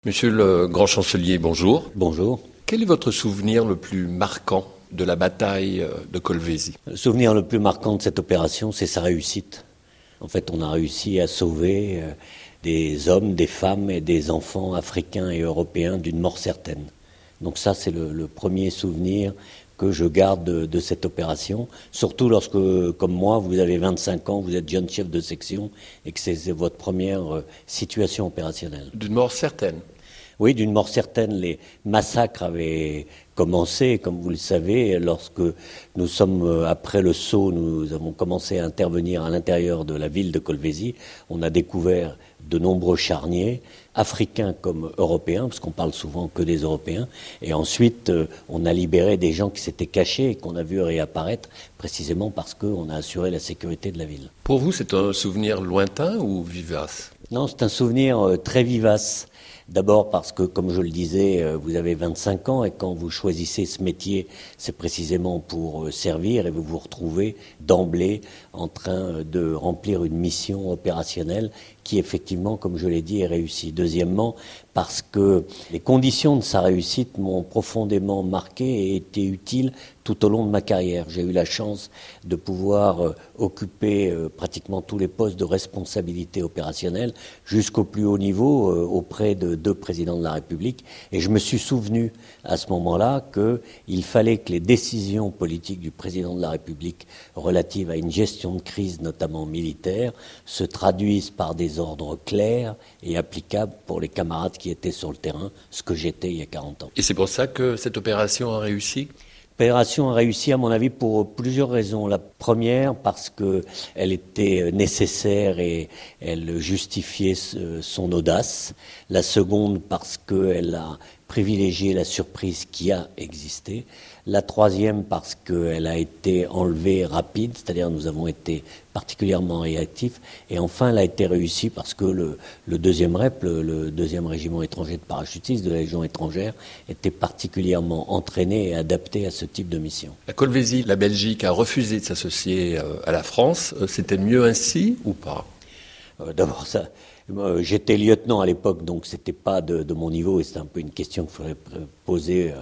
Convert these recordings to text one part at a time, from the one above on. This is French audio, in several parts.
Monsieur le grand chancelier, bonjour. Bonjour. Quel est votre souvenir le plus marquant de la bataille de Kolwezi ? Le souvenir le plus marquant de cette opération, c'est sa réussite. En fait, on a réussi à sauver des hommes, des femmes et des enfants africains et européens d'une mort certaine. Donc ça, c'est le premier souvenir que je garde de cette opération, surtout lorsque, comme moi, vous avez 25 ans, vous êtes jeune chef de section et que c'est votre première situation opérationnelle. D'une mort certaine ? Oui, d'une mort certaine. Les massacres avaient commencé, comme vous le savez, lorsque nous sommes, après le saut, nous avons commencé à intervenir à l'intérieur de la ville de Kolwezi. On a découvert de nombreux charniers, africains comme européens, parce qu'on parle souvent que des Européens. Et ensuite, on a libéré des gens qui s'étaient cachés et qu'on a vu réapparaître, précisément parce qu'on a assuré la sécurité de la ville. Pour vous, c'est un souvenir lointain ou vivace ? Non, c'est un souvenir très vivace. D'abord parce que, comme je le disais, vous avez 25 ans et quand vous choisissez ce métier, c'est précisément pour servir et vous vous retrouvez d'emblée en train de remplir une mission opérationnelle qui, effectivement, comme je l'ai dit, est réussie. Deuxièmement, parce que les conditions de sa réussite m'ont profondément marqué et été utiles tout au long de ma carrière. J'ai eu la chance de pouvoir occuper pratiquement tous les postes de responsabilité opérationnelle jusqu'au plus haut niveau auprès de 2 présidents de la République. Et je me suis souvenu à ce moment-là qu'il fallait que les décisions politiques du président de la République relatives à une gestion de crise, notamment militaire, se traduisent par des ordres clairs et applicables pour les camarades qui étaient sur le terrain, ce que j'étais il y a 40 ans. Et c'est pour ça que cette opération a réussi ? L'opération a réussi, à mon avis, pour plusieurs raisons. La première, parce qu'elle était nécessaire et elle justifiait son audace. La seconde, parce qu'elle a privilégié la surprise qui a existé. La troisième, parce qu'elle a été enlevée rapide, c'est-à-dire nous avons été particulièrement réactifs. Et enfin, elle a été réussie parce que le deuxième REP, le deuxième régiment étranger de parachutistes de la Légion étrangère, était particulièrement entraîné et adapté à ce type de mission. À Kolwezi, la Belgique a refusé de s'associer à la France. C'était mieux ainsi ou pas ? D'abord, j'étais lieutenant à l'époque, donc c'était pas de mon niveau, et c'était un peu une question qu'il faudrait poser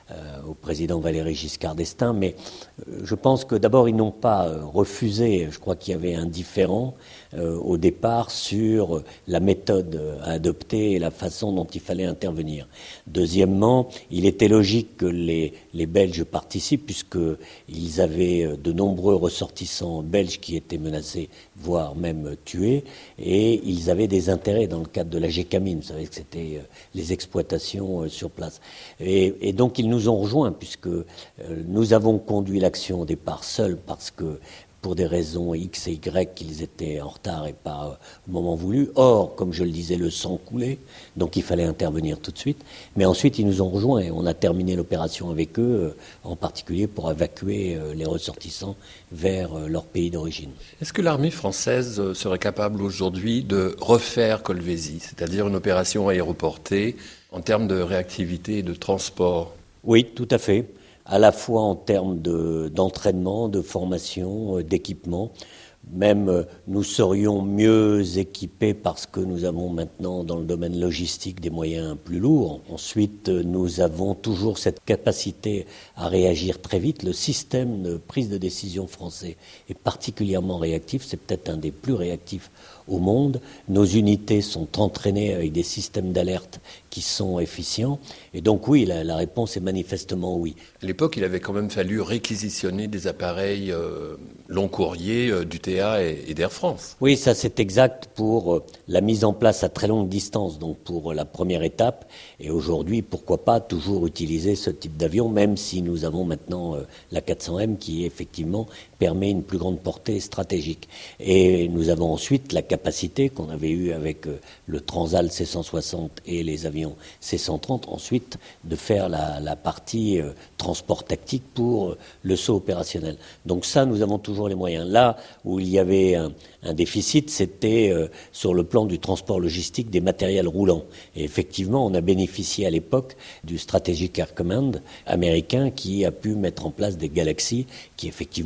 au président Valéry Giscard d'Estaing, mais je pense que d'abord ils n'ont pas refusé, je crois qu'il y avait un différend au départ sur la méthode à adopter et la façon dont il fallait intervenir. Deuxièmement, il était logique que les Belges participent puisqu'ils avaient de nombreux ressortissants belges qui étaient menacés, voire même tués, et ils avaient des intérêts dans le cadre de la GECAMINE, vous savez que c'était les exploitations sur place. Et donc ils nous ont rejoints puisque nous avons conduit l'action au départ seuls parce que pour des raisons X et Y, qu'ils étaient en retard et pas au moment voulu. Or, comme je le disais, le sang coulait, donc il fallait intervenir tout de suite. Mais ensuite, ils nous ont rejoints et on a terminé l'opération avec eux, en particulier pour évacuer les ressortissants vers leur pays d'origine. Est-ce que l'armée française serait capable aujourd'hui de refaire Kolwezi, c'est-à-dire une opération aéroportée en termes de réactivité et de transport ? Oui, tout à fait. À la fois en termes d'entraînement, de formation, d'équipement. Même nous serions mieux équipés parce que nous avons maintenant dans le domaine logistique des moyens plus lourds. Ensuite, nous avons toujours cette capacité à réagir très vite. Le système de prise de décision français est particulièrement réactif. C'est peut-être un des plus réactifs au monde. Nos unités sont entraînées avec des systèmes d'alerte qui sont efficients. Et donc oui, la réponse est manifestement oui. À l'époque, il avait quand même fallu réquisitionner des appareils long courrier d'UTA et d'Air France. Oui, ça c'est exact pour la mise en place à très longue distance, donc pour la première étape. Et aujourd'hui, pourquoi pas toujours utiliser ce type d'avion, même si nous avons maintenant la 400M qui effectivement permet une plus grande portée stratégique. Et nous avons ensuite la capacité qu'on avait eue avec le Transal C-160 et les avions C-130, ensuite de faire la partie transport tactique pour le saut opérationnel. Donc ça, nous avons toujours les moyens. Là où il y avait un déficit, c'était sur le plan du transport logistique des matériels roulants. Et effectivement, on a bénéficié à l'époque du Strategic Air Command américain qui a pu mettre en place des Galaxy qui effectivement emportaient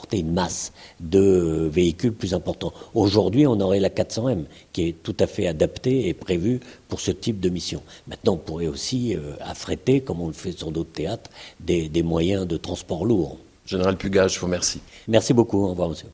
transporter une masse de véhicules plus importants. Aujourd'hui, on aurait la 400M, qui est tout à fait adaptée et prévue pour ce type de mission. Maintenant, on pourrait aussi affréter, comme on le fait sur d'autres théâtres, des moyens de transport lourds. Général Puga, je vous remercie. Merci beaucoup. Au revoir, monsieur.